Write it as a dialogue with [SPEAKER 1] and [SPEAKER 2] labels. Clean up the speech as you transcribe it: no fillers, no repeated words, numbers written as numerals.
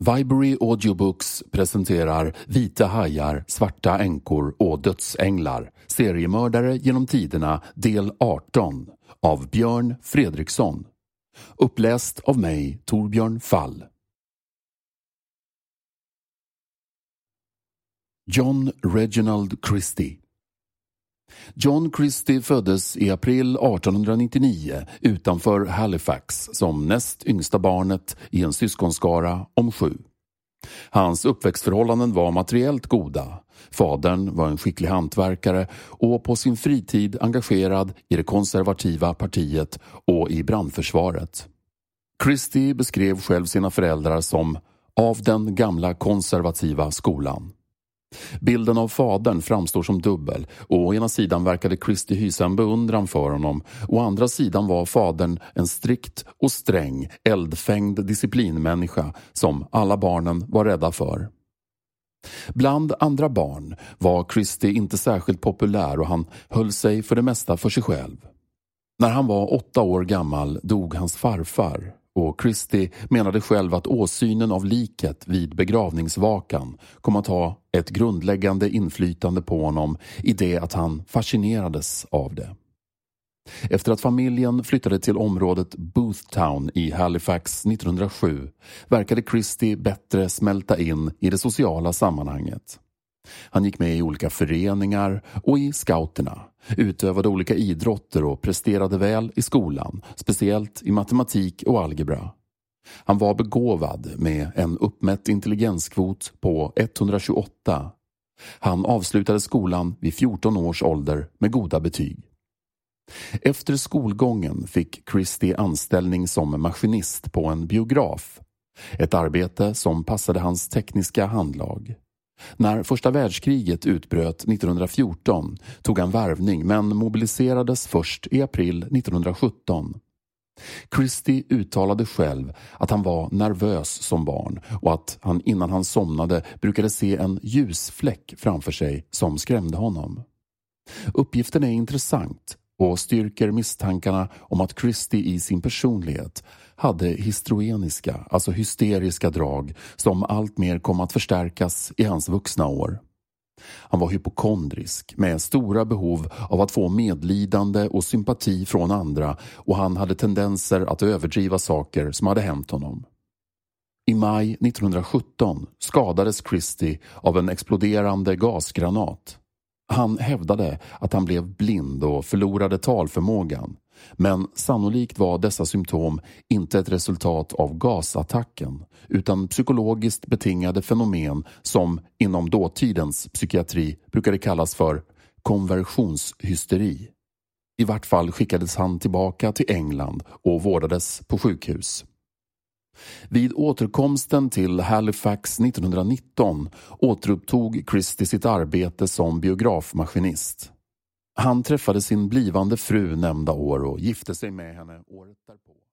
[SPEAKER 1] Viberry Audiobooks presenterar Vita hajar, svarta änkor och dödsänglar. Seriemördare genom tiderna del 18 av Björn Fredriksson. Uppläst av mig, Torbjörn Fall. John Reginald Christie. John Christie föddes i april 1899 utanför Halifax som näst yngsta barnet i en syskonskara om 7. Hans uppväxtförhållanden var materiellt goda. Fadern var en skicklig hantverkare och på sin fritid engagerad i det konservativa partiet och i brandförsvaret. Christie beskrev själv sina föräldrar som av den gamla konservativa skolan. Bilden av fadern framstår som dubbel. Å ena sidan verkade Christie hysa en beundran för honom. Å andra sidan var fadern en strikt och sträng, eldfängd disciplinmänniska som alla barnen var rädda för. Bland andra barn var Christie inte särskilt populär och han höll sig för det mesta för sig själv. När han var 8 år gammal dog hans farfar. Och Christie menade själv att åsynen av liket vid begravningsvakan kom att ha ett grundläggande inflytande på honom i det att han fascinerades av det. Efter att familjen flyttade till området Boothtown i Halifax 1907 verkade Christie bättre smälta in i det sociala sammanhanget. Han gick med i olika föreningar och i scouterna, utövade olika idrotter och presterade väl i skolan, speciellt i matematik och algebra. Han var begåvad med en uppmätt intelligenskvot på 128. Han avslutade skolan vid 14 års ålder med goda betyg. Efter skolgången fick Christie anställning som maskinist på en biograf, ett arbete som passade hans tekniska handlag. När första världskriget utbröt 1914 tog han värvning men mobiliserades först i april 1917. Christie uttalade själv att han var nervös som barn och att han innan han somnade brukade se en ljusfläck framför sig som skrämde honom. Uppgiften är intressant och styrker misstankarna om att Christie i sin personlighet hade histrioniska, alltså hysteriska drag som allt mer kom att förstärkas i hans vuxna år. Han var hypokondrisk med stora behov av att få medlidande och sympati från andra och han hade tendenser att överdriva saker som hade hänt honom. I maj 1917 skadades Christie av en exploderande gasgranat. Han hävdade att han blev blind och förlorade talförmågan, men sannolikt var dessa symptom inte ett resultat av gasattacken utan psykologiskt betingade fenomen som inom dåtidens psykiatri brukade kallas för konversionshysteri. I vart fall skickades han tillbaka till England och vårdades på sjukhus. Vid återkomsten till Halifax 1919 återupptog Christie sitt arbete som biografmaskinist. Han träffade sin blivande fru nämnda år och gifte sig med henne året därpå.